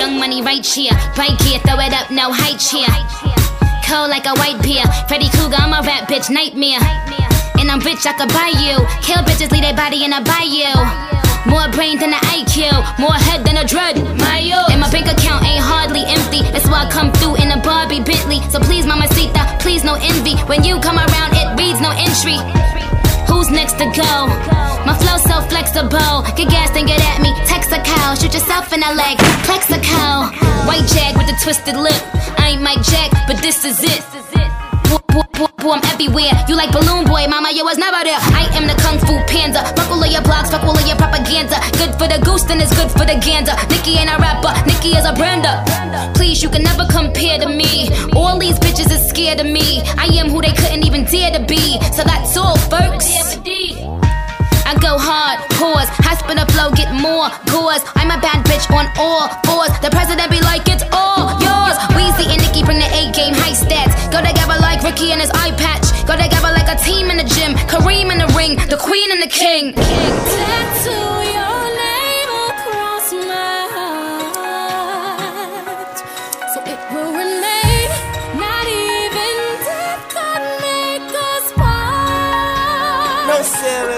Young money right here, right here, throw it up, no high chair. Cold like a white beer, Freddy Krueger, I'm a rap bitch nightmare. And I'm rich, I could buy you. Kill bitches, leave their body in a bayou. More brain than an IQ, more head than a dread. And my bank account ain't hardly empty. That's why I come through in a Barbie Bentley. So please, mamacita, please no envy. When you come around, it reads no entry. Who's next to go? My flow so flexible. Get gas and get at me. Text a cow, shoot yourself in the leg. Plex a cow. White jag with a twisted lip. I ain't Mike Jack, but this is it. Boy, I'm everywhere. You like Balloon Boy, mama, you was never there. I am the Kung Fu Panda. Fuck all of your blogs, fuck all of your propaganda. Good for the goose, then it's good for the gander. Nicki ain't a rapper, Nicki is a brander. Please, you can never compare to me. All these bitches is scared of me. I am who they couldn't even dare to be. So that's all, folks. I go hard, pause, high spinner flow, get more gauze. I'm a bad bitch on all fours. The president be like, it's all yours. Weezy and Nicki bring the A-game, high stats. Go together like Ricky and his eye patch. Go together like a team in the gym. Kareem in the ring, the queen and the king. Tattoo your name across my heart, so it will remain. Not even death could make us part. No ceilings.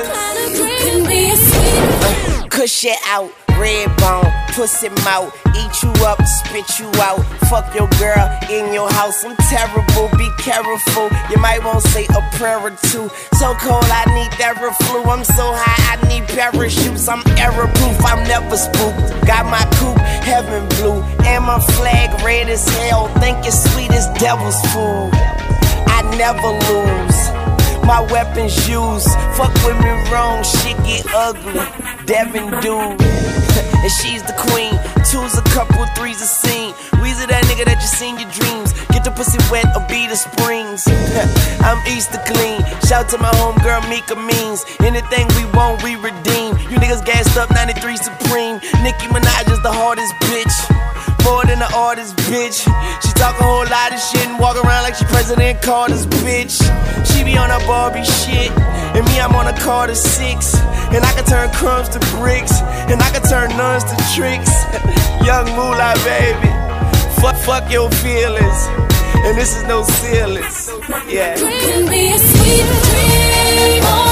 Kush it out, red bone, pussy mouth, eat you up, spit you out. Fuck your girl in your house, I'm terrible, be careful. You might want to say a prayer or two. So cold, I need Theraflu. I'm so high, I need parachutes. I'm error-proof, I'm never spooked. Got my coupe, heaven blue, and my flag red as hell. Think it's sweet as devil's food. I never lose. My weapons used. Fuck with me wrong, shit get ugly. Devin dude, and she's the queen. Two's a couple, three's a scene. Weezy that nigga that you seen your dreams. Get the pussy wet or be the springs. I'm Easter clean. Shout to my homegirl Mika Means. Anything we want, we redeem. You niggas gassed up 93 Supreme. Nicki Minaj is the hardest bitch. More than an artist, bitch. She talk a whole lot of shit and walk around like she President Carter's bitch. She be on her Barbie shit, and me, I'm on a Carter 6. And I can turn crumbs to bricks, and I can turn nuns to tricks. Young moolah, baby. Fuck your feelings, and this is no ceilings. Yeah. Can be a sweet dream.